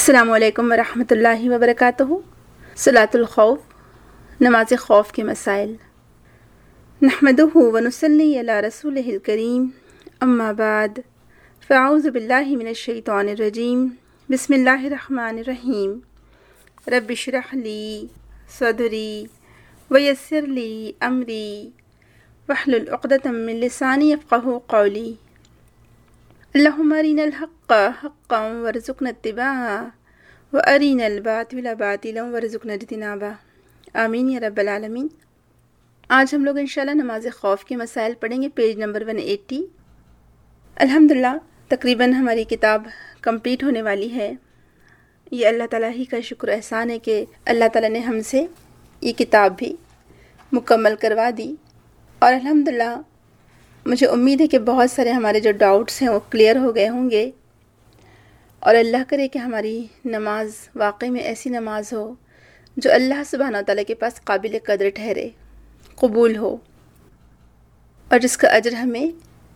अस्सलामु अलैकुम वरहमतुल्लाहि वबरकातुहू। सलातुल खौफ, नमाज खौफ के मसाइल। नहमदुहु व नुसल्ली अला रसूलिहिल करीम, अम्मा बाद, फ़अऊज़ु बिल्लाहि मिनश शैतानिर रजीम, बिस्मिल्लाहिर रहमानिर रहीम। रब्बि इश्रह ली सदरी व यस्सिर ली अमरी वहलुल उक़दतम मिन लिसानी यफ़क़हू क़ौली। अल्लाहुम्मा अरिनल हक़्क़ हक़्क़न वरज़ुक़ना इत्तिबाअह व अरिनल बातिला बातिलन वरज़ुक़ना इज्तिनाबा। आमीन या रब्बल आलमीन। आज हम लोग इंशाल्लाह नमाज खौफ के मसाइल पढ़ेंगे, पेज नंबर 180। अल्हम्दुलिल्लाह तकरीबन हमारी किताब कंप्लीट होने वाली है। ये अल्लाह ताला ही का शुक्र एहसान है कि अल्लाह ताला ने हमसे ये किताब भी मुकम्मल करवा दी। और अल्हम्दुलिल्लाह मुझे उम्मीद है कि बहुत सारे हमारे जो डाउट्स हैं वो क्लियर हो गए होंगे। और अल्लाह करे कि हमारी नमाज वाकई में ऐसी नमाज हो जो अल्लाह सुब्हानहू व तआला के पास काबिल कदर ठहरे, कबूल हो, और जिसका अजर हमें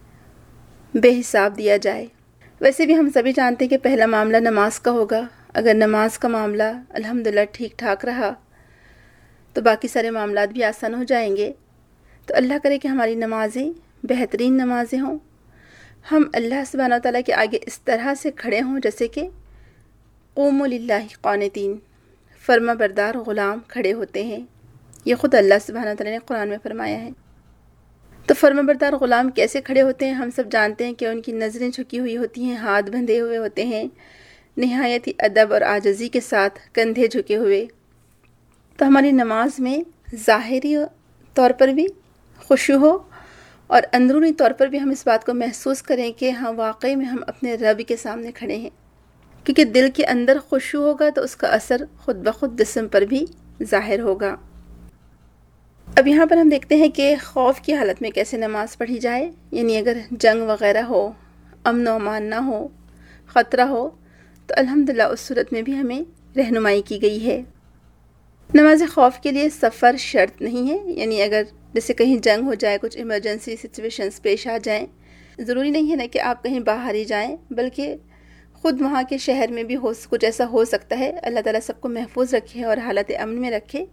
बेहिसाब दिया जाए। वैसे भी हम सभी जानते हैं कि पहला मामला नमाज का होगा। अगर नमाज का मामला अल्हम्दुलिल्लाह ठीक ठाक रहा तो बाकी सारे मामलात भी आसान हो जाएंगे। तो अल्लाह करे कि हमारी नमाज़ें बेहतरीन नमाज़ें हों, हम अल्लाह सुब्हानहू व तआला के आगे इस तरह से खड़े हों जैसे कि क़ूमू लिल्लाहि क़ानितीन, फर्मा बरदार ग़ुलाम खड़े होते हैं। ये ख़ुद अल्लाह सुब्हानहू व तआला ने कुरान में फरमाया है। तो फर्मा बरदार ग़ुलाम कैसे खड़े होते हैं? हम सब जानते हैं कि उनकी नज़रें झुकी हुई होती हैं, हाथ बंधे हुए होते हैं, निहायत ही अदब और आजज़ी के साथ कंधे झुके हुए। तो हमारी नमाज में ज़ाहिरी तौर पर भी खुशू हो और अंदरूनी तौर पर भी हम इस बात को महसूस करें कि हाँ वाकई में हम अपने रब के सामने खड़े हैं। क्योंकि दिल के अंदर खुशू होगा तो उसका असर ख़ुद ब खुद जिस्म पर भी ज़ाहिर होगा। अब यहाँ पर हम देखते हैं कि खौफ की हालत में कैसे नमाज़ पढ़ी जाए। यानी अगर जंग वग़ैरह हो, अमन व अमान ना हो, ख़तरा हो, तो अल्हम्दुलिल्लाह उस सूरत में भी हमें रहनुमाई की गई है। नमाज खौफ के लिए सफ़र शर्त नहीं है। यानी अगर जैसे कहीं जंग हो जाए, कुछ इमरजेंसी सिचुएशंस पेश आ जाएं, ज़रूरी नहीं है ना कि आप कहीं बाहर ही जाएं, बल्कि ख़ुद वहाँ के शहर में भी हो कुछ ऐसा हो सकता है। अल्लाह ताला सबको महफूज रखे और हालत अमन में रखे।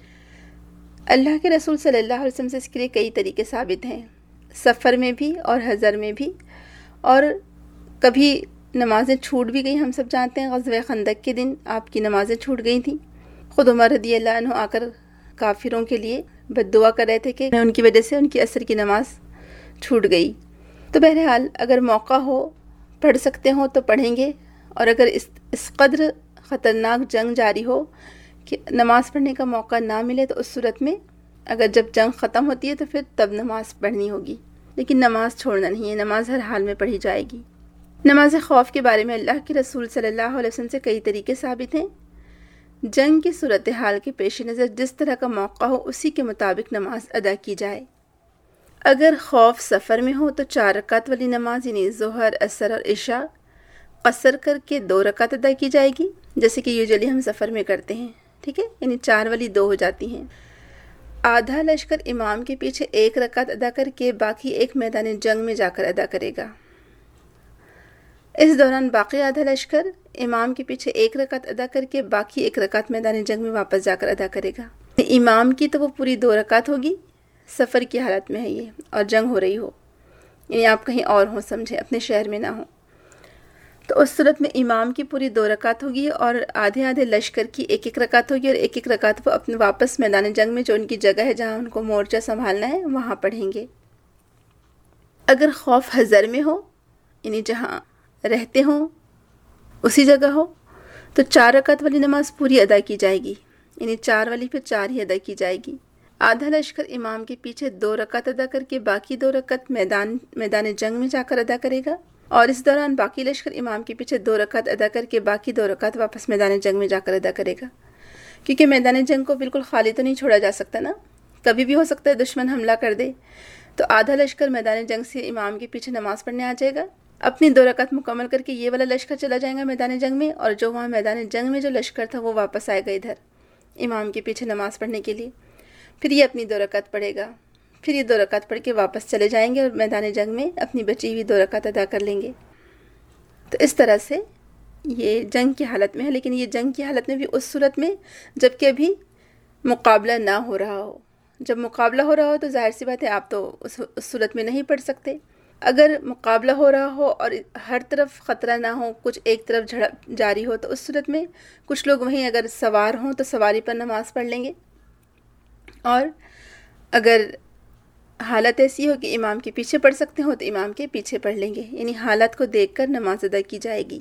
अल्लाह के रसूल सल्लल्लाहु अलैहि वसल्लम से इसके लिए कई तरीके साबित हैं, सफ़र में भी और हज़र में भी। और कभी नमाज़ें छूट भी गई। हम सब जानते हैं ग़ज़वे खंदक के दिन आपकी नमाज़ें छूट गई थी। ख़ुद उमर रज़ियल्लाहु अन्हु आकर काफिरों के लिए बद्दुआ कर रहे थे कि उनकी वजह से उनकी असर की नमाज छूट गई। तो बहरहाल अगर मौका हो, पढ़ सकते हो तो पढ़ेंगे। और अगर इस कद्र ख़तरनाक जंग जारी हो कि नमाज़ पढ़ने का मौका ना मिले तो उस सूरत में अगर जब जंग ख़त्म होती है तो फिर तब नमाज़ पढ़नी होगी। लेकिन नमाज़ छोड़ना नहीं है, नमाज हर हाल में पढ़ी जाएगी। नमाज खौफ के बारे में अल्लाह के रसूल सल्लल्लाहु अलैहि वसल्लम से कई तरीके साबित हैं। जंग की सूरत हाल के पेश नज़र जिस तरह का मौका हो उसी के मुताबिक नमाज अदा की जाए। अगर खौफ सफ़र में हो तो 4 रकात वाली नमाज यानी ज़ोहर, असर और इशा कसर करके 2 रकात अदा की जाएगी, जैसे कि यूजुअली हम सफ़र में करते हैं। ठीक है, यानी 4 वाली 2 हो जाती हैं। आधा लश्कर इमाम के पीछे 1 रकात अदा करके बाकी एक मैदान जंग में जाकर अदा करेगा। इस दौरान बाकी आधा लश्कर इमाम के पीछे 1 रकात अदा करके बाकी 1 रकात मैदान जंग में वापस जाकर अदा करेगा। इमाम की तो वो पूरी 2 रकात होगी, सफ़र की हालत में है ये और जंग हो रही हो, यानी आप कहीं और हो, समझे, अपने शहर में ना हो, तो उस सूरत में इमाम की पूरी 2 रकात होगी और आधे आधे लश्कर की 1-1 रकात होगी। और 1-1 रकात वो अपने वापस मैदान जंग में जो उनकी जगह है जहाँ उनको मोर्चा संभालना है वहाँ पढ़ेंगे। अगर खौफ हज़र में हो यानी जहाँ रहते हो उसी जगह हो तो 4 रकात वाली नमाज पूरी अदा की जाएगी, यानी 4 वाली फिर 4 ही अदा की जाएगी। आधा लश्कर इमाम के पीछे 2 रकात अदा करके बाकी 2 रकात मैदान जंग में जाकर अदा करेगा। और इस दौरान बाकी लश्कर इमाम के पीछे 2 रकात अदा करके बाकी 2 रकात वापस मैदान जंग में जाकर अदा करेगा। क्योंकि मैदान जंग को बिल्कुल खाली तो नहीं छोड़ा जा सकता ना, कभी भी हो सकता है दुश्मन हमला कर दे। तो आधा लश्कर मैदान जंग से इमाम के पीछे नमाज़ पढ़ने आ जाएगा, अपनी 2 रकात मुकम्मल करके ये वाला लश्कर चला जाएगा मैदान जंग में, और जो वहाँ मैदान जंग में जो लश्कर था वो वापस आएगा इधर इमाम के पीछे नमाज़ पढ़ने के लिए। फिर ये अपनी 2 रकात पढ़ेगा, फिर ये 2 रकात पढ़ के वापस चले जाएंगे और मैदान जंग में अपनी बची हुई 2 रकात अदा कर लेंगे। तो इस तरह से یہ جنگ کی حالت میں ہے، لیکن یہ جنگ کی حالت میں بھی اس صورت میں جب کہ ابھی مقابلہ نہ ہو رہا ہو۔ جب مقابلہ ہو رہا ہو تو ظاہر سی بات ہے آپ تو اس صورت میں نہیں پڑھ سکتے۔ اگر مقابلہ ہو رہا ہو اور ہر طرف خطرہ نہ ہو، کچھ ایک طرف جھڑپ جاری ہو، تو اس صورت میں کچھ لوگ وہیں اگر سوار ہوں تو سواری پر نماز پڑھ لیں گے، اور اگر حالت ایسی ہو کہ امام کے پیچھے پڑھ سکتے ہوں تو امام کے پیچھے پڑھ لیں گے، یعنی حالت کو دیکھ کر نماز ادا کی جائے گی۔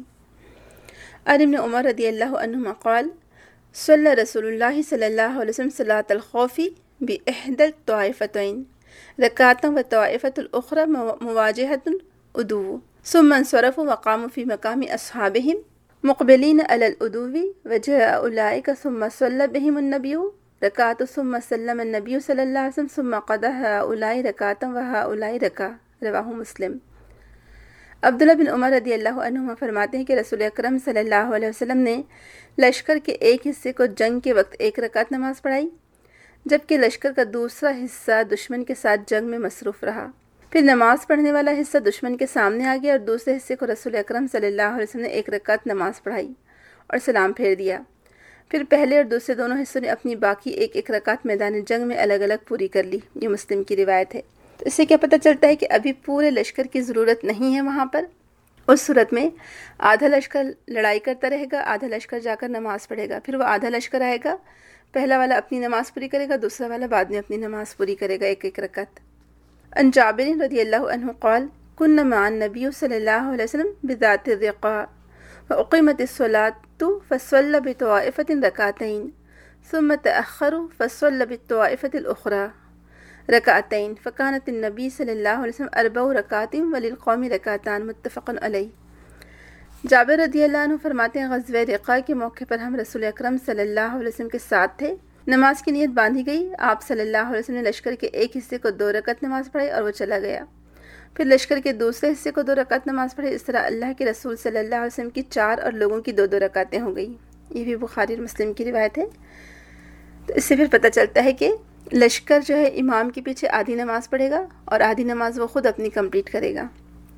عن ابن عمر رضی اللہ عنہما قال صلی رسول اللہ صلی اللہ علیہ وسلم صلاۃ الخوف بإحدى الطائفتين ركعة والطائفة الأخرى مواجهة العدو ثم انصرفوا وقاموا في مقام أصحابهم مقبلين على العدو وجاء أولئك ثم صلى بهم النبي ركعة ثم سلم النبي صلى الله عليه وسلم ثم قضى هؤلاء ركعة وهؤلاء ركعة رواہ مسلم۔ عبداللہ بن عمر رضی اللہ عنہما فرماتے ہیں کہ رسول اکرم صلی اللہ علیہ وسلم نے لشکر کے ایک حصے کو جنگ کے وقت ایک رکعت نماز پڑھائی، جبکہ لشکر کا دوسرا حصہ دشمن کے ساتھ جنگ میں مصروف رہا۔ پھر نماز پڑھنے والا حصہ دشمن کے سامنے آ گیا اور دوسرے حصے کو رسول اکرم صلی اللہ علیہ وسلم نے ایک رکعت نماز پڑھائی اور سلام پھیر دیا۔ پھر پہلے اور دوسرے دونوں حصوں نے اپنی باقی ایک ایک رکعت میدان جنگ میں الگ الگ پوری کر لی۔ یہ مسلم کی روایت ہے۔ تو اس سے کیا پتہ چلتا ہے کہ ابھی پورے لشکر کی ضرورت نہیں ہے وہاں پر۔ اس صورت میں آدھا لشکر لڑائی کرتا رہے گا، آدھا لشکر جا کر نماز پڑھے گا، پھر وہ آدھا لشکر آئے گا، پہلا والا اپنی نماز پوری کرے گا، دوسرا والا بعد میں اپنی نماز پوری کرے گا ایک ایک رکعت۔ عن جابر رضی اللہ عنہ قال كنا مع النبي صلی اللہ علیہ وسلم بذات الرقاء وأقيمت الصلاة فصلى بطائفة ركعتين ثم تأخروا فصلى بالطائفة الأخرى ركعتين فكانت النبي صلی اللہ علیہ وسلم 4 ركعات وللقوم ركعتان متفق علیہ۔ جابر رضی اللہ عنہ فرماتے ہیں غزوہ رقاء کے موقع پر ہم رسول اکرم صلی اللہ علیہ وسلم کے ساتھ تھے۔ نماز کی نیت باندھی گئی، آپ صلی اللہ علیہ وسلم نے لشکر کے ایک حصے کو 2 رکعت نماز پڑھائی اور وہ چلا گیا۔ پھر لشکر کے دوسرے حصے کو 2 رکعت نماز پڑھائی۔ اس طرح اللہ کے رسول صلی اللہ علیہ وسلم کی 4 اور لوگوں کی 2 رکعتیں ہو گئی۔ یہ بھی بخاری اور مسلم کی روایت ہے۔ تو اس سے پھر پتہ چلتا ہے کہ لشکر جو ہے امام کے پیچھے آدھی نماز پڑھے گا اور آدھی نماز وہ خود اپنی کمپلیٹ کرے گا۔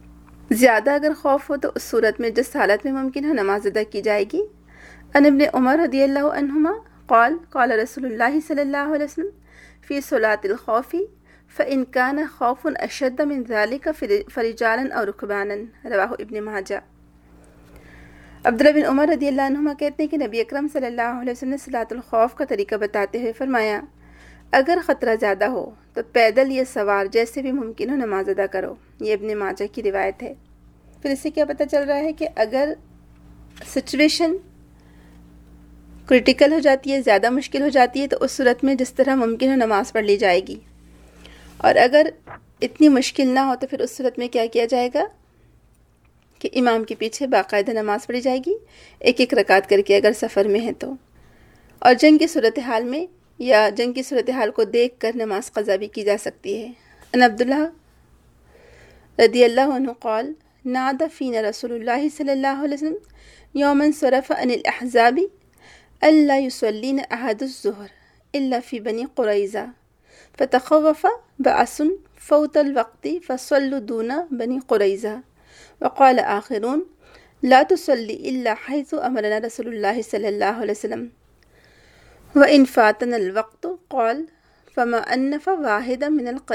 زیادہ اگر خوف ہو تو اس صورت میں جس حالت میں ممکن ہے نماز ادا کی جائے گی۔ عن ابن عمر رضی اللہ عنہما قال قال رسول اللہ صلی اللہ علیہ وسلم فی صلاة الخوف فإن كان خوف أشد من ذلك فرجالا أو ركبانا رواہ ابن ماجہ۔ عبداللہ بن عمر رضی اللہ عنہما کہتے ہیں کہ نبی اکرم صلی اللہ علیہ وسلم نے صلاۃ الخوف کا طریقہ بتاتے ہوئے فرمایا اگر خطرہ زیادہ ہو تو پیدل یا سوار جیسے بھی ممکن ہو نماز ادا کرو۔ یہ ابن ماجہ کی روایت ہے۔ پھر اس سے کیا پتہ چل رہا ہے کہ اگر سچویشن کرٹیکل ہو جاتی ہے، زیادہ مشکل ہو جاتی ہے، تو اس صورت میں جس طرح ممکن ہو نماز پڑھ لی جائے گی، اور اگر اتنی مشکل نہ ہو تو پھر اس صورت میں کیا کیا جائے گا کہ امام کے پیچھے باقاعدہ نماز پڑھی جائے گی ایک ایک رکعت کر کے اگر سفر میں ہے تو۔ اور جنگ کی صورتحال میں یا جنگ کی صورتحال کو دیکھ کر نماز قضا بھی کی جا سکتی ہے۔ ان عبداللہ رضی اللہ عنہ قال نادى فينا رسول الله صلی اللہ علیہ وسلم يوما صرف عن الأحزاب ألا يصلين أحد الظهر إلا في بني قريظة فتخوف بأس فوت الوقت فصلوا دون بني قريظة وقال آخرون لا تصلي إلا حيث أمرنا رسول الله صلی اللہ علیہ وسلم وإن فاتنا الوقت قال فما أنف واحدا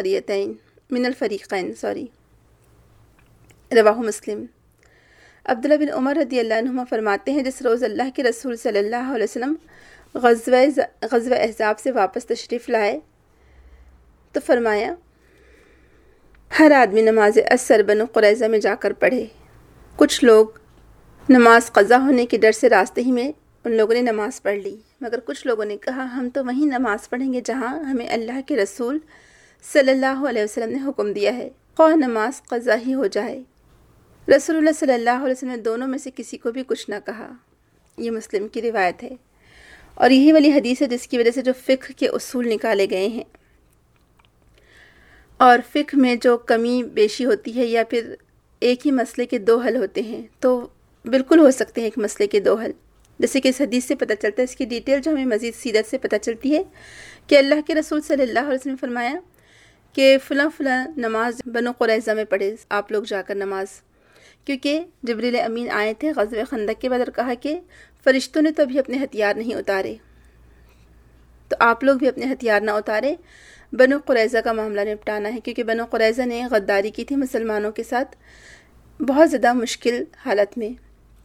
من الفريقين رواہ مسلم۔ عبداللہ بن عمر رضی اللہ عنہما فرماتے ہیں جس روز اللہ کے رسول صلی اللہ علیہ وسلم غزوہ احزاب سے واپس تشریف لائے تو فرمایا ہر آدمی نماز عصر بنو قریظہ میں جا کر پڑھے۔ کچھ لوگ نماز قضا ہونے کے ڈر سے راستے ہی میں ان لوگوں نے نماز پڑھ لی، مگر کچھ لوگوں نے کہا ہم تو وہیں نماز پڑھیں گے جہاں ہمیں اللہ کے رسول صلی اللہ علیہ وسلم نے حکم دیا ہے، خواہ نماز قضا ہی ہو جائے۔ رسول اللہ صلی اللہ علیہ وسلم نے دونوں میں سے کسی کو بھی کچھ نہ کہا۔ یہ مسلم کی روایت ہے، اور یہی والی حدیث ہے جس کی وجہ سے جو فقہ کے اصول نکالے گئے ہیں، اور فقہ میں جو کمی بیشی ہوتی ہے یا پھر ایک ہی مسئلے کے 2 حل ہوتے ہیں تو بالکل ہو سکتے ہیں ایک مسئلے کے 2 حل، جیسے کہ اس حدیث سے پتہ چلتا ہے۔ اس کی ڈیٹیل جو ہمیں مزید سیرت سے پتہ چلتی ہے کہ اللہ کے رسول صلی اللہ علیہ وسلم نے فرمایا کہ فلاں فلاں نماز بنو قریظہ میں پڑھے آپ لوگ جا کر نماز، کیونکہ جبریل امین آئے تھے غزوہ خندق کے بعد اور کہا کہ فرشتوں نے تو ابھی اپنے ہتھیار نہیں اتارے، تو آپ لوگ بھی اپنے ہتھیار نہ اتارے، بنو قریظہ کا معاملہ نپٹانا ہے، کیونکہ بنو قریظہ نے غداری کی تھی مسلمانوں کے ساتھ بہت زیادہ مشکل حالت میں،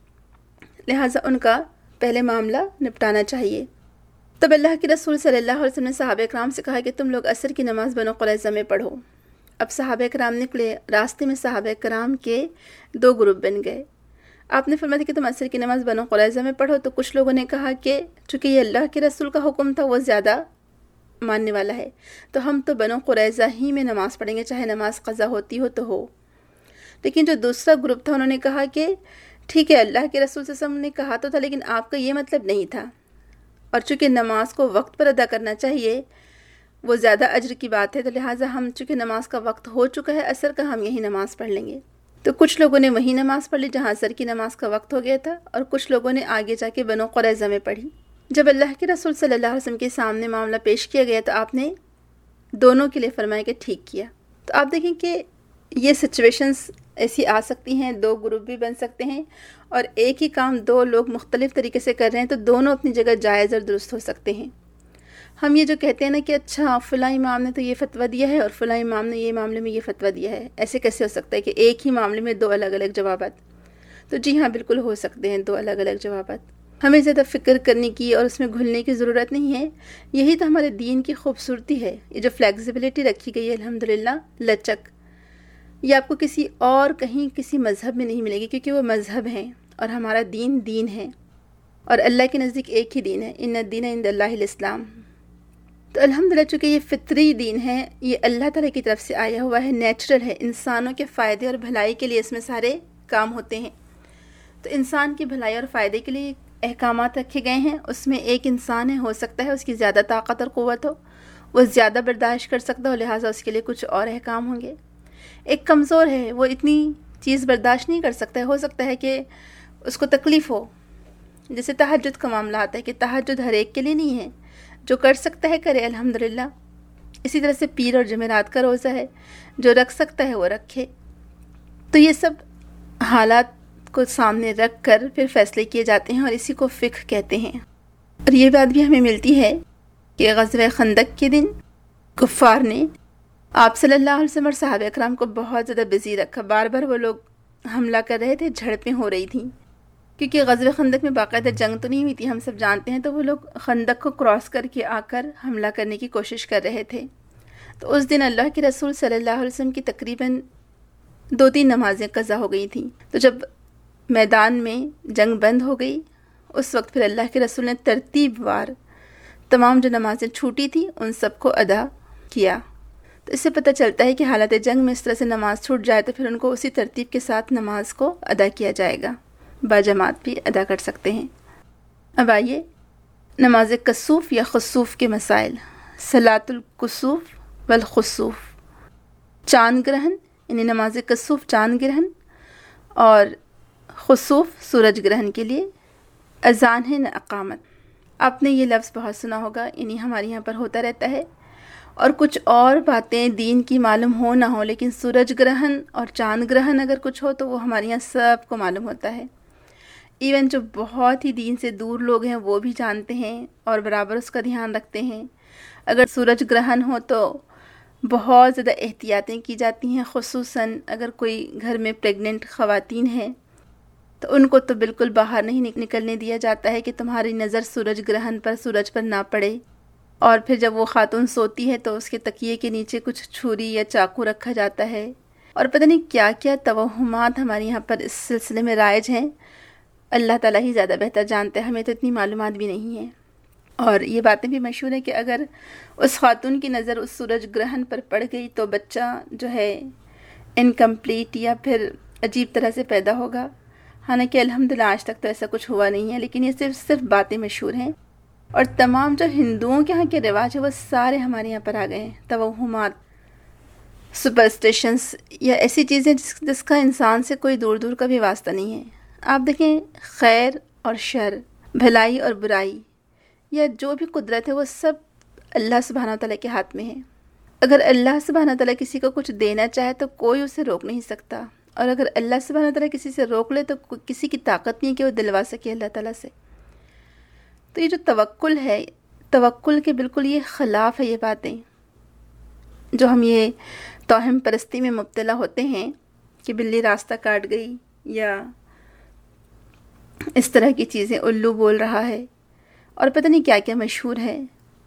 لہٰذا ان کا پہلے معاملہ نپٹانا چاہیے۔ تب اللہ کے رسول صلی اللہ علیہ وسلم نے صحابہ کرام سے کہا کہ تم لوگ عصر کی نماز بنو قریظہ میں پڑھو۔ اب صحابہ کرام نکلے، راستے میں صحابہ کرام کے 2 گروپ بن گئے۔ آپ نے فرمایا کہ تم عصر کی نماز بنو قریظہ میں پڑھو، تو کچھ لوگوں نے کہا کہ چونکہ یہ اللہ کے رسول کا حکم تھا وہ زیادہ ماننے والا ہے، تو ہم تو بنو قریظہ ہی میں نماز پڑھیں گے، چاہے نماز قضا ہوتی ہو تو ہو۔ لیکن جو دوسرا گروپ تھا انہوں نے کہا کہ ٹھیک ہے، اللہ کے رسول صلی اللہ علیہ وسلم نے کہا تو تھا، لیکن آپ کا یہ مطلب نہیں تھا، اور چونکہ نماز کو وقت پر ادا کرنا چاہیے وہ زیادہ اجر کی بات ہے، تو لہٰذا ہم چونکہ نماز کا وقت ہو چکا ہے عصر کا، ہم یہی نماز پڑھ لیں گے۔ تو کچھ لوگوں نے وہی نماز پڑھ لی جہاں عصر کی نماز کا وقت ہو گیا تھا، اور کچھ لوگوں نے آگے جا کے بنو قریظہ میں پڑھی۔ جب اللہ کے رسول صلی اللہ علیہ وسلم کے سامنے معاملہ پیش کیا گیا تو آپ نے دونوں کے لیے فرمایا کہ ٹھیک کیا۔ تو آپ دیکھیں کہ یہ سچویشنز ایسی آ سکتی ہیں، 2 گروپ بھی بن سکتے ہیں، اور ایک ہی کام 2 لوگ مختلف طریقے سے کر رہے ہیں، تو دونوں اپنی جگہ جائز اور درست ہو سکتے ہیں۔ ہم یہ جو کہتے ہیں نا کہ اچھا فلاں امام نے تو یہ فتویٰ دیا ہے اور فلاں امام نے یہ معاملے میں یہ فتویٰ دیا ہے، ایسے کیسے ہو سکتا ہے کہ ایک ہی معاملے میں 2 الگ الگ جوابات؟ تو جی ہاں، بالکل ہو سکتے ہیں 2 الگ الگ جوابات۔ ہمیں زیادہ فکر کرنے کی اور اس میں گھلنے کی ضرورت نہیں ہے، یہی تو ہمارے دین کی خوبصورتی ہے، یہ جو فلیکسیبلٹی رکھی گئی ہے الحمدللہ، لچک، یہ آپ کو کسی اور کہیں کسی مذہب میں نہیں ملے گی، کیونکہ وہ مذہب ہیں اور ہمارا دین دین ہے، اور اللہ کے نزدیک ایک ہی دین ہے، ان الدین عند اللہ الاسلام۔ تو الحمدللہ چونکہ یہ فطری دین ہے، یہ اللہ تعالیٰ کی طرف سے آیا ہوا ہے، نیچرل ہے، انسانوں کے فائدے اور بھلائی کے لیے اس میں سارے کام ہوتے ہیں۔ تو انسان کی بھلائی اور فائدے کے لیے احکامات رکھے گئے ہیں، اس میں ایک انسان ہے، ہو سکتا ہے اس کی زیادہ طاقت اور قوت ہو، وہ زیادہ برداشت کر سکتا ہو، لہٰذا اس کے لیے کچھ اور احکام ہوں گے۔ ایک کمزور ہے، وہ اتنی چیز برداشت نہیں کر سکتا ہے، ہو سکتا ہے کہ اس کو تکلیف ہو، جیسے تہجد کا معاملہ آتا ہے کہ تہجد ہر ایک کے لیے نہیں ہے، جو کر سکتا ہے کرے الحمدللہ۔ اسی طرح سے پیر اور جمعرات کا روزہ ہے، جو رکھ سکتا ہے وہ رکھے۔ تو یہ سب حالات کو سامنے رکھ کر پھر فیصلے کیے جاتے ہیں، اور اسی کو فقہ کہتے ہیں۔ اور یہ بات بھی ہمیں ملتی ہے کہ غزوہ خندق کے دن کفار نے آپ صلی اللہ علیہ وسلم اور صحابہ اکرام کو بہت زیادہ بزی رکھا، بار بار وہ لوگ حملہ کر رہے تھے، جھڑپیں ہو رہی تھیں، کیونکہ غزوہ خندق میں باقاعدہ جنگ تو نہیں ہوئی تھی، ہم سب جانتے ہیں، تو وہ لوگ خندق کو کراس کر کے آ کر حملہ کرنے کی کوشش کر رہے تھے۔ تو اس دن اللہ کے رسول صلی اللہ علیہ وسلم کی تقریباً 2-3 نمازیں قضا ہو گئی تھیں۔ تو جب میدان میں جنگ بند ہو گئی، اس وقت پھر اللہ کے رسول نے ترتیب وار تمام جو نمازیں چھوٹی تھیں ان سب کو ادا کیا۔ تو اس سے پتہ چلتا ہے کہ حالت جنگ میں اس طرح سے نماز چھوٹ جائے تو پھر ان کو اسی ترتیب کے ساتھ نماز کو ادا کیا جائے گا، باجماعت بھی ادا کر سکتے ہیں۔ اب آئیے نماز کسوف یا خسوف کے مسائل۔ صلاۃ الکسوف والخسوف، چاند گرہن یعنی نماز کسوف چاند گرہن، اور خسوف سورج گرہن کے لیے اذان ہے نہ اقامت۔ آپ نے یہ لفظ بہت سنا ہوگا، یعنی ہمارے یہاں پر ہوتا رہتا ہے، اور کچھ اور باتیں دین کی معلوم ہو نہ ہو، لیکن سورج گرہن اور چاند گرہن اگر کچھ ہو تو وہ ہمارے یہاں سب کو معلوم ہوتا ہے۔ ایون جو بہت ہی دین سے دور لوگ ہیں وہ بھی جانتے ہیں اور برابر اس کا دھیان رکھتے ہیں۔ اگر سورج گرہن ہو تو بہت زیادہ احتیاطیں کی جاتی ہیں، خصوصاً اگر کوئی گھر میں پریگننٹ خواتین ہیں تو ان کو تو بالکل باہر نہیں نکلنے دیا جاتا ہے کہ تمہاری نظر سورج گرہن پر، سورج پر نہ پڑے۔ اور پھر جب وہ خاتون سوتی ہے تو اس کے تکیے کے نیچے کچھ چھری یا چاقو رکھا جاتا ہے، اور پتہ نہیں کیا کیا توہمات ہمارے یہاں پر اس سلسلے میں رائج ہیں۔ اللہ تعالیٰ ہی زیادہ بہتر جانتے ہیں، ہمیں تو اتنی معلومات بھی نہیں ہیں۔ اور یہ باتیں بھی مشہور ہیں کہ اگر اس خاتون کی نظر اس سورج گرہن پر پڑ گئی تو بچہ جو ہے انکمپلیٹ یا پھر عجیب طرح سے پیدا ہوگا۔ حالانکہ الحمدللہ آج تک تو ایسا کچھ ہوا نہیں ہے، لیکن یہ صرف باتیں مشہور ہیں، اور تمام جو ہندوؤں کے ہاں کے رواج ہیں وہ سارے ہمارے یہاں پر آ گئے ہیں۔ توہمات، سپرسٹیشنز یا ایسی چیزیں جس کا انسان سے کوئی دور دور کا بھی واسطہ نہیں ہے۔ آپ دیکھیں خیر اور شر، بھلائی اور برائی، یا جو بھی قدرت ہے وہ سب اللہ سبحانہ تعالیٰ کے ہاتھ میں ہے۔ اگر اللہ سبحانہ تعالیٰ کسی کو کچھ دینا چاہے تو کوئی اسے روک نہیں سکتا، اور اگر اللہ سبحانہ تعالیٰ کسی سے روک لے تو کسی کی طاقت نہیں ہے کہ وہ دلوا سکے اللہ تعالیٰ سے۔ تو یہ جو توکل ہے، توکل کے بالکل یہ خلاف ہے یہ باتیں، جو ہم یہ توہم پرستی میں مبتلا ہوتے ہیں کہ بلی راستہ کاٹ گئی یا اس طرح کی چیزیں، الو بول رہا ہے اور پتہ نہیں کیا کیا مشہور ہے۔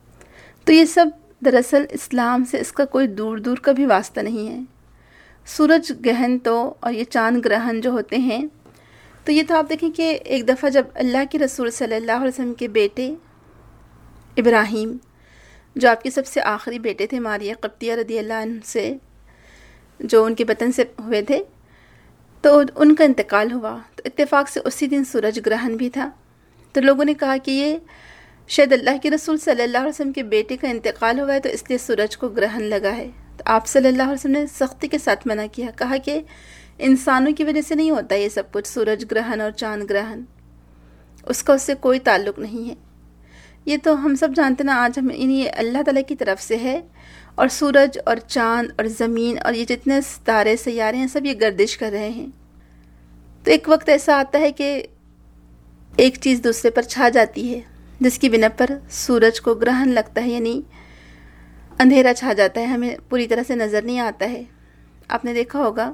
تو یہ سب دراصل اسلام سے اس کا کوئی دور دور کا بھی واسطہ نہیں ہے۔ سورج گرہن تو اور یہ چاند گرہن جو ہوتے ہیں، تو یہ تو آپ دیکھیں کہ ایک دفعہ جب اللہ کے رسول صلی اللہ علیہ وسلم کے بیٹے ابراہیم، جو آپ کے سب سے آخری بیٹے تھے ماریہ قبطیہ رضی اللہ عنہ سے، جو ان کے بطن سے ہوئے تھے، تو ان کا انتقال ہوا، تو اتفاق سے اسی دن سورج گرہن بھی تھا۔ تو لوگوں نے کہا کہ یہ شاید اللہ کے رسول صلی اللہ علیہ وسلم کے بیٹے کا انتقال ہوا ہے تو اس لیے سورج کو گرہن لگا ہے۔ تو آپ صلی اللہ علیہ وسلم نے سختی کے ساتھ منع کیا، کہا کہ انسانوں کی وجہ سے نہیں ہوتا یہ سب کچھ، سورج گرہن اور چاند گرہن، اس کا اس سے کوئی تعلق نہیں ہے۔ یہ تو ہم سب جانتے نا، آج ہم یہ اللہ تعالیٰ کی طرف سے ہے، اور سورج اور چاند اور زمین اور یہ جتنے ستارے سیارے ہیں سب یہ گردش کر رہے ہیں۔ تو ایک وقت ایسا آتا ہے کہ ایک چیز دوسرے پر چھا جاتی ہے، جس کی بنا پر سورج کو گرہن لگتا ہے، یعنی اندھیرا چھا جاتا ہے، ہمیں پوری طرح سے نظر نہیں آتا ہے۔ آپ نے دیکھا ہوگا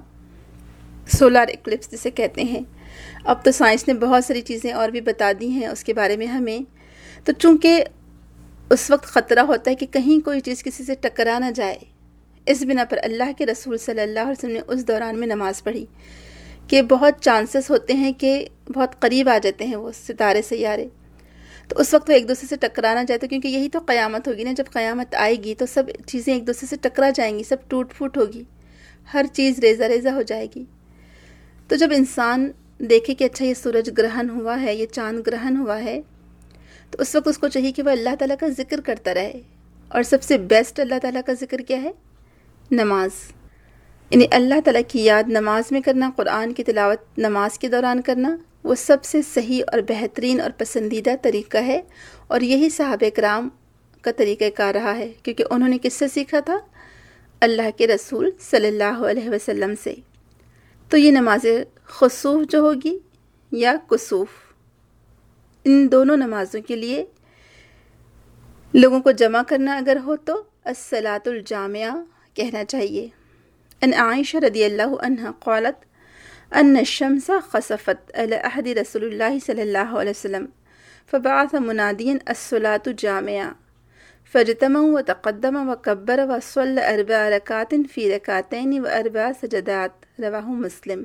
سولار ایکلپس جسے کہتے ہیں، اب تو سائنس نے بہت ساری چیزیں اور بھی بتا دی ہیں اس کے بارے میں ہمیں۔ تو چونکہ اس وقت خطرہ ہوتا ہے کہ کہیں کوئی چیز کسی سے ٹکرا نہ جائے، اس بنا پر اللہ کے رسول صلی اللہ علیہ وسلم نے اس دوران میں نماز پڑھی کہ بہت چانسز ہوتے ہیں کہ بہت قریب آ جاتے ہیں وہ ستارے سیارے، تو اس وقت وہ ایک دوسرے سے ٹکرا نہ جائے، تو کیونکہ یہی تو قیامت ہوگی نا، جب قیامت آئے گی تو سب چیزیں ایک دوسرے سے ٹکرا جائیں گی، سب ٹوٹ پھوٹ ہوگی، ہر چیز ریزہ ریزہ ہو جائے گی۔ تو جب انسان دیکھے کہ اچھا یہ سورج گرہن ہوا ہے، یہ چاند گرہن ہوا ہے، تو اس وقت اس کو چاہیے کہ وہ اللہ تعالیٰ کا ذکر کرتا رہے، اور سب سے بیسٹ اللہ تعالیٰ کا ذکر کیا ہے؟ نماز، یعنی اللہ تعالیٰ کی یاد نماز میں کرنا، قرآن کی تلاوت نماز کے دوران کرنا، وہ سب سے صحیح اور بہترین اور پسندیدہ طریقہ ہے، اور یہی صحابہ کرام کا طریقہ کار رہا ہے، کیونکہ انہوں نے کس سے سیکھا تھا؟ اللہ کے رسول صلی اللہ علیہ وسلم سے۔ تو یہ نماز خسوف جو ہوگی یا کسوف، ان دونوں نمازوں کے لیے لوگوں کو جمع کرنا اگر ہو تو الصلاۃ الجامعہ کہنا چاہیے۔ ان عائشہ رضی اللہ عنہا قالت ان الشمس خسفت علی عہد رسول اللہ صلی اللہ علیہ وسلم فبعث منادیا الصلاۃ جامعہ فاجتمعوا وتقدم وکبر وصلی 4 رکعات فی رکعتین و4 سجدات، رواہ مسلم۔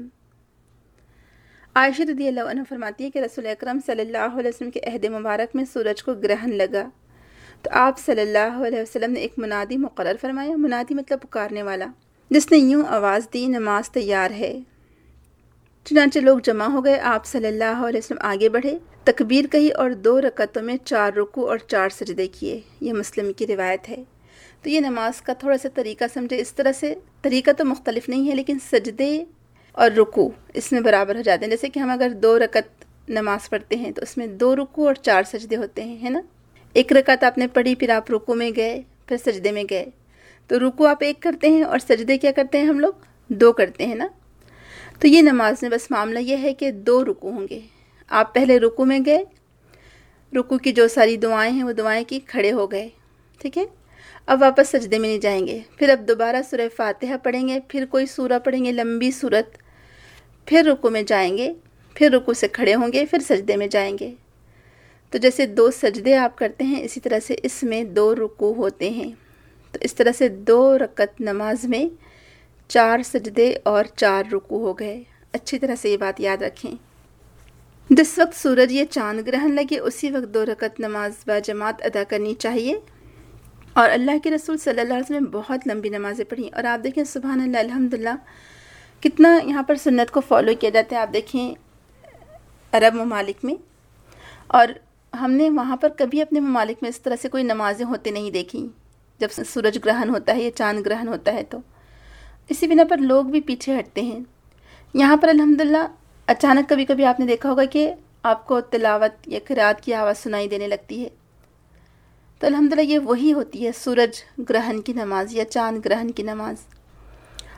عائشہ رضی اللہ عنہ فرماتی ہے کہ رسول اکرم صلی اللہ علیہ وسلم کے عہد مبارک میں سورج کو گرہن لگا، تو آپ صلی اللہ علیہ وسلم نے ایک منادی مقرر فرمایا، منادی مطلب پکارنے والا، جس نے یوں آواز دی نماز تیار ہے۔ چنانچہ لوگ جمع ہو گئے، آپ صلی اللہ علیہ وسلم آگے بڑھے، تکبیر کہی اور 2 رکعتوں میں 4 رکوع اور 4 سجدے کیے، یہ مسلم کی روایت ہے۔ تو یہ نماز کا تھوڑا سا طریقہ سمجھے، اس طرح سے طریقہ تو مختلف نہیں ہے لیکن سجدے اور رکوع اس میں برابر ہو جاتے ہیں۔ جیسے کہ ہم اگر 2 رکعت نماز پڑھتے ہیں تو اس میں 2 رکوع اور 4 سجدے ہوتے ہیں، ہے نا؟ 1 رکعت آپ نے پڑھی، پھر آپ رکوع میں گئے، پھر سجدے میں گئے، تو رکوع آپ 1 کرتے ہیں اور سجدے کیا کرتے ہیں ہم لوگ؟ 2 کرتے ہیں نا۔ تو یہ نماز میں بس معاملہ یہ ہے کہ 2 رکوع ہوں گے، آپ پہلے رکوع میں گئے، رکوع کی جو ساری دعائیں ہیں وہ دعائیں کی، کھڑے ہو گئے، ٹھیک ہے؟ اب واپس سجدے میں نہیں جائیں گے، پھر اب دوبارہ سورہ فاتحہ پڑھیں گے، پھر کوئی سورہ پڑھیں گے لمبی سورت، پھر رکوع میں جائیں گے، پھر رکوع سے کھڑے ہوں گے، پھر سجدے میں جائیں گے۔ تو جیسے 2 سجدے آپ کرتے ہیں، اسی طرح سے اس میں 2 رکوع ہوتے ہیں۔ تو اس طرح سے 2 رکعت نماز میں 4 سجدے اور 4 رکوع ہو گئے۔ اچھی طرح سے یہ بات یاد رکھیں۔ جس وقت سورج یا چاند گرہن لگے اسی وقت 2 رکعت نماز با جماعت ادا کرنی چاہیے، اور اللہ کے رسول صلی اللہ علیہ وسلم نے بہت لمبی نمازیں پڑھیں، اور آپ دیکھیں سبحان اللہ الحمدللہ کتنا یہاں پر سنت کو فالو کیا جاتا ہے۔ آپ دیکھیں عرب ممالک میں، اور ہم نے وہاں پر کبھی اپنے ممالک میں اس طرح سے کوئی نمازیں ہوتے نہیں دیکھیں جب سورج گرہن ہوتا ہے یا چاند گرہن ہوتا ہے، تو اسی بنا پر لوگ بھی پیچھے ہٹتے ہیں۔ یہاں پر الحمدللہ اچانک کبھی کبھی آپ نے دیکھا ہوگا کہ آپ کو تلاوت یا قرات کی آواز سنائی دینے لگتی ہے، تو الحمدللہ یہ وہی ہوتی ہے سورج گرہن کی نماز یا چاند گرہن کی نماز۔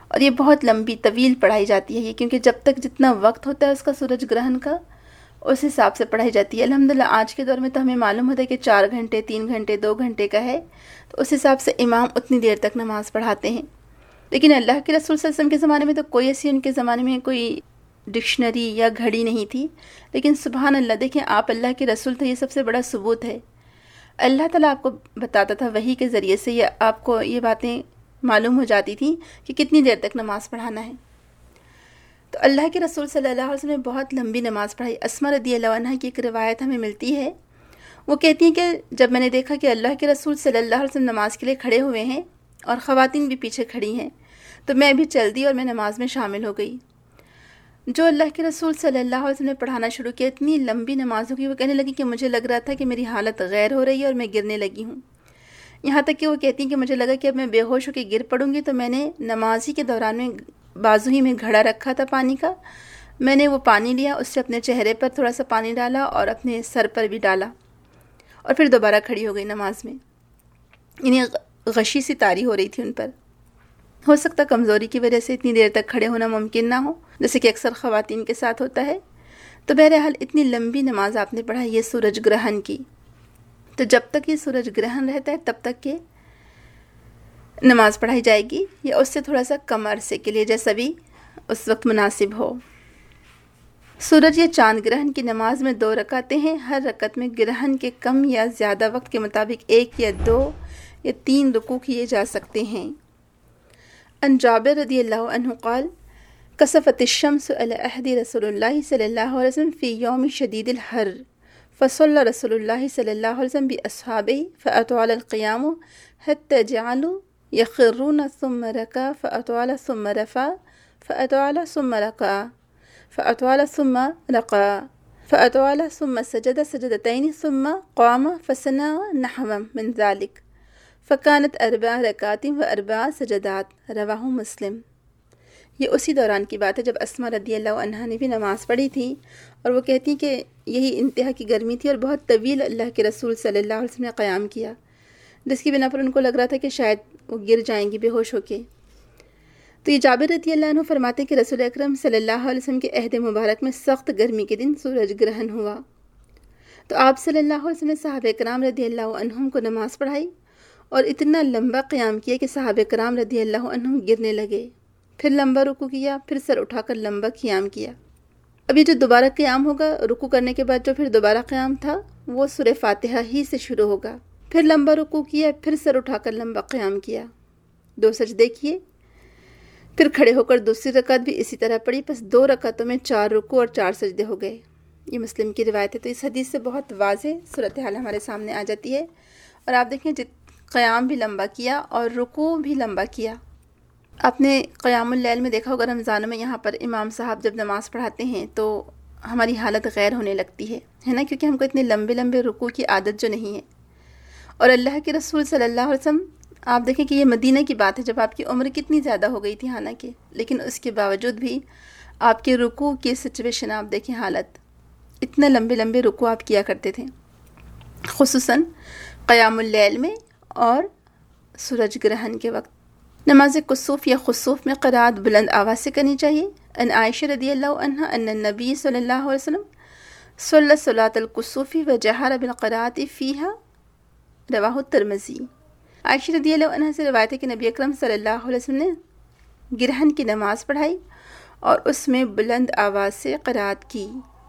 اور یہ بہت لمبی طویل پڑھائی جاتی ہے یہ، کیونکہ جب تک جتنا وقت ہوتا ہے اس کا سورج گرہن کا، اس حساب سے پڑھائی جاتی ہے۔ الحمدللہ آج کے دور میں تو ہمیں معلوم ہوتا ہے کہ 4 گھنٹے، 3 گھنٹے، 2 گھنٹے کا ہے، تو اس حساب سے امام اتنی دیر تک نماز پڑھاتے ہیں۔ لیکن اللہ کے رسول صلی اللہ علیہ وسلم کے زمانے میں تو کوئی ایسی، ان کے زمانے میں کوئی ڈکشنری یا گھڑی نہیں تھی، لیکن سبحان اللہ، دیکھیں آپ اللہ کے رسول تھے، یہ سب سے بڑا ثبوت ہے۔ اللہ تعالیٰ آپ کو بتاتا تھا وحی کے ذریعے سے، یہ آپ کو یہ باتیں معلوم ہو جاتی تھیں کہ کتنی دیر تک نماز پڑھانا ہے۔ تو اللہ کے رسول صلی اللہ علیہ وسلم نے بہت لمبی نماز پڑھائی۔ اسماء رضی اللہ عنہ کی ایک روایت ہمیں ملتی ہے، وہ کہتی ہیں کہ جب میں نے دیکھا کہ اللہ کے رسول صلی اللہ علیہ وسلم نماز کے لیے کھڑے ہوئے ہیں اور خواتین بھی پیچھے کھڑی ہیں، تو میں بھی چل دی اور میں نماز میں شامل ہو گئی۔ جو اللہ کے رسول صلی اللہ علیہ وسلم نے پڑھانا شروع کیا، اتنی لمبی نماز ہو گئی، وہ کہنے لگی کہ مجھے لگ رہا تھا کہ میری حالت غیر ہو رہی ہے اور میں گرنے لگی ہوں۔ یہاں تک کہ وہ کہتی ہیں کہ مجھے لگا کہ اب میں بے ہوش ہو کے گر پڑوں گی، تو میں نے نماز ہی کے دوران میں بازو ہی میں گھڑا رکھا تھا پانی کا، میں نے وہ پانی لیا، اس سے اپنے چہرے پر تھوڑا سا پانی ڈالا اور اپنے سر پر بھی ڈالا، اور پھر دوبارہ کھڑی ہو گئی نماز میں۔ یعنی غشی سی طاری ہو رہی تھی ان پر۔ ہو سکتا کمزوری کی وجہ سے اتنی دیر تک کھڑے ہونا ممکن نہ ہو، جیسے کہ اکثر خواتین کے ساتھ ہوتا ہے۔ تو بہرحال اتنی لمبی نماز آپ نے پڑھائی یہ سورج گرہن کی۔ تو جب تک یہ سورج گرہن رہتا ہے تب تک یہ نماز پڑھائی جائے گی، یا اس سے تھوڑا سا کم عرصے کے لیے، جیسا بھی اس وقت مناسب ہو۔ سورج یا چاند گرہن کی نماز میں 2 رکعتیں ہیں، ہر رکعت میں گرہن کے کم یا زیادہ وقت کے مطابق 1 یا 2 یا 3 رکوع کیے جا سکتے ہیں۔ ان جابر رضی اللہ عنہ قال کسفت الشمس علی عہد رسول اللہ صلی اللہ علیہ وسلم فی یوم شدید الحر فصلی رسول اللہ صلی اللہ علیہ وسلم باصحابہ فاطال القیام حتی جعلوا یخرون ثم رکع فاطال ثم رفع فاطال ثم رکع فاطال ثم رکع فاطال ثم سجد سجدتین ثم قام فصنع نحو من ذلك فکانت 4 رکعات و 4 سجدات، رواہ مسلم۔ یہ اسی دوران کی بات ہے جب اسماء رضی اللہ عنہا نے بھی نماز پڑھی تھی، اور وہ کہتی ہیں کہ یہی انتہا کی گرمی تھی اور بہت طویل اللہ کے رسول صلی اللہ علیہ وسلم نے قیام کیا، جس کی بنا پر ان کو لگ رہا تھا کہ شاید وہ گر جائیں گی بے ہوش ہو کے۔ تو یہ جابر رضی اللہ عنہ فرماتے ہیں کہ رسول اکرم صلی اللہ علیہ وسلم کے عہد مبارک میں سخت گرمی کے دن سورج گرہن ہوا، تو آپ صلی اللہ علیہ وسلم نے صحابہ کرام رضی اللہ عنہم کو نماز پڑھائی اور اتنا لمبا قیام کیا کہ صحابہ کرام رضی اللہ عنہم گرنے لگے، پھر لمبا رکوع کیا، پھر سر اٹھا کر لمبا قیام کیا۔ اب یہ جو دوبارہ قیام ہوگا رکوع کرنے کے بعد، جو پھر دوبارہ قیام تھا وہ سورہ فاتحہ ہی سے شروع ہوگا، پھر لمبا رکوع کیا، پھر سر اٹھا کر لمبا قیام کیا، 2 سجدے کیے، پھر کھڑے ہو کر دوسری رکعت بھی اسی طرح پڑھی، بس 2 رکعتوں میں 4 رکوع اور 4 سجدے ہو گئے۔ یہ مسلم کی روایت ہے۔ تو اس حدیث سے بہت واضح صورتحال ہمارے سامنے آ جاتی ہے، اور آپ دیکھیں قیام بھی لمبا کیا اور رکوع بھی لمبا کیا۔ آپ نے قیام اللیل میں دیکھا ہوگا رمضانوں میں، یہاں پر امام صاحب جب نماز پڑھاتے ہیں تو ہماری حالت غیر ہونے لگتی ہے نا، کیونکہ ہم کو اتنے لمبے لمبے رکوع کی عادت جو نہیں ہے۔ اور اللہ کے رسول صلی اللہ علیہ وسلم، آپ دیکھیں کہ یہ مدینہ کی بات ہے جب آپ کی عمر کتنی زیادہ ہو گئی تھی حالانکہ، لیکن اس کے باوجود بھی آپ کے رکوع کی سچویشن آپ دیکھیں، حالت، اتنے لمبے لمبے رکوع آپ کیا کرتے تھے، خصوصاً قیام اللیل میں اور سورج گرہن کے وقت۔ نماز کسوف یا خسوف میں قرات بلند آواز سے کرنی چاہیے۔ ان عائشہ رضی اللہ عنہا ان النبی صلی اللہ علیہ وسلم صلی صلاۃ الکسوف وجہر بالقرات فیہا، رواہ الترمذی۔ عائشہ رضی اللہ عنہ سے روایت ہے کہ نبی اکرم صلی اللہ علیہ وسلم نے گرہن کی نماز پڑھائی اور اس میں بلند آواز سے قرات کی۔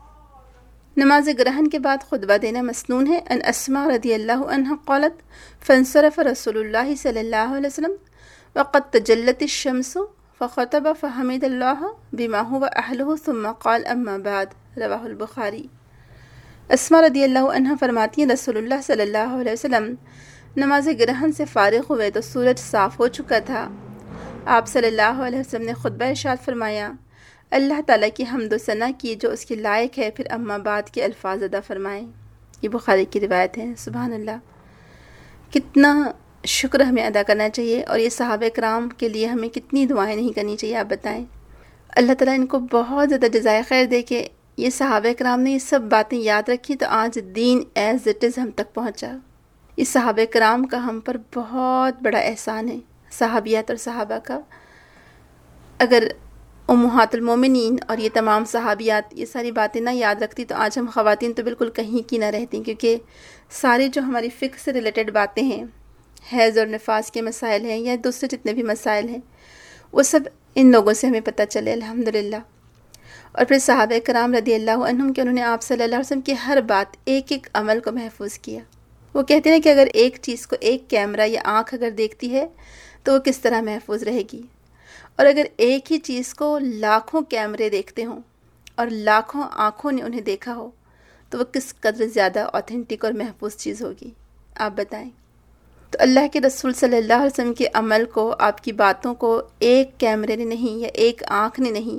نماز گرہن کے بعد خطبہ دینا مسنون ہے۔ ان اسماء رضی اللہ عنہ قالت فانصرف رسول اللہ صلی اللہ علیہ وسلم وقد تجلت الشمس فخطب فحمد اللہ بما هو اہلہ ثم قال اما بعد، رواہ البخاری۔ اسماء رضی اللہ عنہ فرماتی ہیں رسول اللہ صلی اللہ علیہ وسلم نماز گرہن سے فارغ ہوئے تو سورج صاف ہو چکا تھا۔ آپ صلی اللہ علیہ وسلم نے خطبہ ارشاد فرمایا، اللہ تعالیٰ کی حمد و ثنا کی جو اس کے لائق ہے، پھر اما بعد کے الفاظ ادا فرمائیں۔ یہ بخاری کی روایت ہے۔ سبحان اللہ، کتنا شکر ہمیں ادا کرنا چاہیے، اور یہ صحابہ کرام کے لیے ہمیں کتنی دعائیں نہیں کرنی چاہیے، آپ بتائیں۔ اللہ تعالیٰ ان کو بہت زیادہ جزائے خیر دے کہ یہ صحابہ کرام نے یہ سب باتیں یاد رکھی تو آج دین ایز اٹ از ہم تک پہنچا۔ یہ صحابہ کرام کا ہم پر بہت بڑا احسان ہے، صحابیات اور صحابہ کا۔ اگر امہات المومنین اور یہ تمام صحابیات یہ ساری باتیں نہ یاد رکھتی تو آج ہم خواتین تو بالکل کہیں کی نہ رہتی، کیونکہ ساری جو ہماری فقہ سے ریلیٹڈ باتیں ہیں، حیض اور نفاس کے مسائل ہیں یا دوسرے جتنے بھی مسائل ہیں، وہ سب ان لوگوں سے ہمیں پتہ چلے الحمدللہ۔ اور پھر صحابہ کرام رضی اللہ عنہم کہ انہوں نے آپ صلی اللہ علیہ وسلم کی ہر بات، ایک ایک عمل کو محفوظ کیا۔ وہ کہتے ہیں کہ اگر ایک چیز کو ایک کیمرہ یا آنکھ اگر دیکھتی ہے تو وہ کس طرح محفوظ رہے گی، اور اگر ایک ہی چیز کو لاکھوں کیمرے دیکھتے ہوں اور لاکھوں آنکھوں نے انہیں دیکھا ہو تو وہ کس قدر زیادہ اوتھینٹک اور محفوظ چیز ہوگی، آپ بتائیں۔ تو اللہ کے رسول صلی اللہ علیہ وسلم کے عمل کو، آپ کی باتوں کو ایک کیمرے نے نہیں یا ایک آنکھ نے نہیں،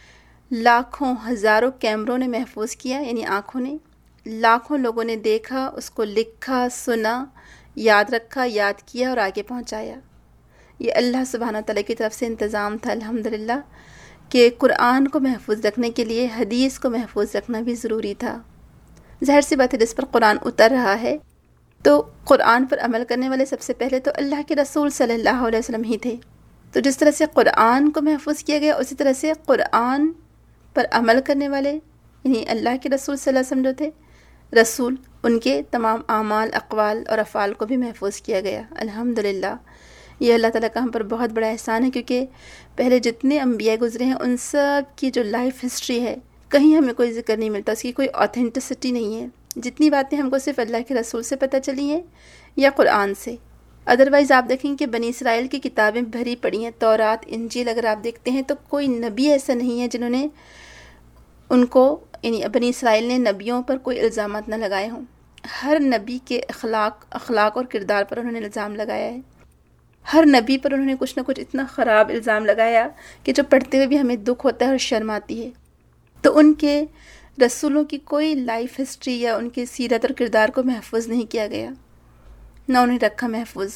لاکھوں ہزاروں کیمروں نے محفوظ کیا، یعنی آنکھوں نے، لاکھوں لوگوں نے دیکھا، اس کو لکھا، سنا، یاد رکھا، یاد کیا اور آگے پہنچایا۔ یہ اللہ سبحانہ تعالیٰ کی طرف سے انتظام تھا الحمدللہ، کہ قرآن کو محفوظ رکھنے کے لیے حدیث کو محفوظ رکھنا بھی ضروری تھا۔ ظاہر سی بات ہے، جس پر قرآن اتر رہا ہے تو قرآن پر عمل کرنے والے سب سے پہلے تو اللہ کے رسول صلی اللہ علیہ وسلم ہی تھے۔ تو جس طرح سے قرآن کو محفوظ کیا گیا، اسی طرح سے قرآن پر عمل کرنے والے یعنی اللہ کے رسول صلی اللہ علیہ وسلم جو تھے رسول، ان کے تمام اعمال، اقوال اور افعال کو بھی محفوظ کیا گیا الحمدللہ۔ یہ اللہ تعالیٰ کا ہم پر بہت بڑا احسان ہے، کیونکہ پہلے جتنے انبیاء گزرے ہیں ان سب کی جو لائف ہسٹری ہے کہیں ہمیں کوئی ذکر نہیں ملتا، اس کی کوئی اوتھینٹسٹی نہیں ہے۔ جتنی باتیں ہم کو صرف اللہ کے رسول سے پتہ چلی ہیں یا قرآن سے۔ ادروائز آپ دیکھیں کہ بنی اسرائیل کی کتابیں بھری پڑی ہیں، تورات، انجیل اگر آپ دیکھتے ہیں تو کوئی نبی ایسا نہیں ہے جنہوں نے ان کو، یعنی بنی اسرائیل نے نبیوں پر کوئی الزامات نہ لگائے ہوں۔ ہر نبی کے اخلاق اور کردار پر انہوں نے الزام لگایا ہے۔ ہر نبی پر انہوں نے کچھ نہ کچھ اتنا خراب الزام لگایا کہ جو پڑھتے ہوئے بھی ہمیں دکھ ہوتا ہے اور شرم آتی ہے۔ تو ان کے رسولوں کی کوئی لائف ہسٹری یا ان کی سیرت اور کردار کو محفوظ نہیں کیا گیا، نہ انہیں رکھا محفوظ۔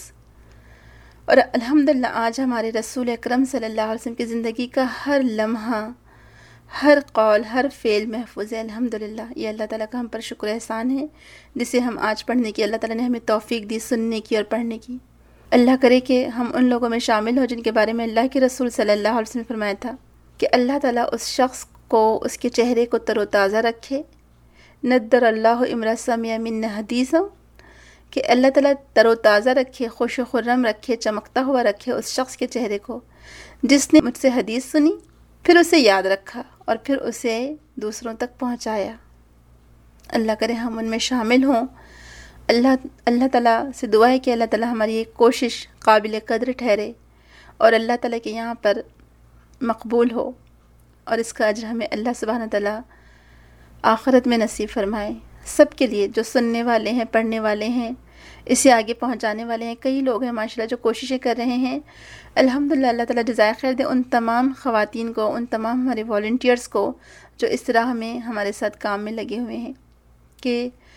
اور الحمدللہ آج ہمارے رسول اکرم صلی اللہ علیہ وسلم کی زندگی کا ہر لمحہ، ہر قول، ہر فعل محفوظ ہے الحمدللہ۔ یہ اللہ تعالیٰ کا ہم پر شکر احسان ہے، جسے ہم آج پڑھنے کی اللہ تعالیٰ نے ہمیں توفیق دی، سننے کی اور پڑھنے کی۔ اللہ کرے کہ ہم ان لوگوں میں شامل ہوں جن کے بارے میں اللہ کے رسول صلی اللہ علیہ وسلم نے فرمایا تھا کہ اللہ تعالیٰ اس شخص کو، اس کے چہرے کو تر و تازہ رکھے، ندر اللہ امرأ سمع من حدیث، کہ اللہ تعالیٰ تر و تازہ رکھے، خوش و خرم رکھے، چمکتا ہوا رکھے اس شخص کے چہرے کو جس نے مجھ سے حدیث سنی، پھر اسے یاد رکھا اور پھر اسے دوسروں تک پہنچایا۔ اللہ کرے ہم ان میں شامل ہوں۔ اللہ تعالیٰ سے دعا ہے کہ اللہ تعالیٰ ہماری یہ کوشش قابل قدر ٹھہرے اور اللہ تعالیٰ کے یہاں پر مقبول ہو، اور اس کا اجر ہمیں اللہ سبحانہ تعالیٰ آخرت میں نصیب فرمائے۔ سب کے لیے جو سننے والے ہیں، پڑھنے والے ہیں، اسے آگے پہنچانے والے ہیں، کئی لوگ ہیں ماشاءاللہ جو کوششیں کر رہے ہیں، الحمدللہ اللہ تعالیٰ جزائے خیر دے ان تمام خواتین کو، ان تمام ہمارے والنٹیئرز کو جو اس طرح میں ہمارے ساتھ کام میں لگے ہوئے ہیں کہ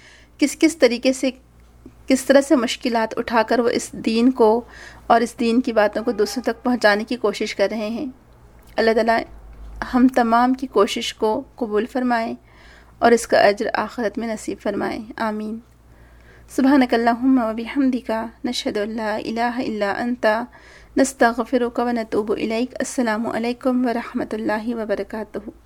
کس طریقے سے، کس طرح سے مشکلات اٹھا کر وہ اس دین کو اور اس دین کی باتوں کو دوسروں تک پہنچانے کی کوشش کر رہے ہیں۔ اللہ تعالیٰ ہم تمام کی کوشش کو قبول فرمائیں اور اس کا اجر آخرت میں نصیب فرمائیں، آمین۔ سبحانک اللہم و بحمدک، نشہد ان لا الہ الا انت، نستغفرک و نتوب الیک۔ السلام علیکم ورحمۃ اللہ وبرکاتہ۔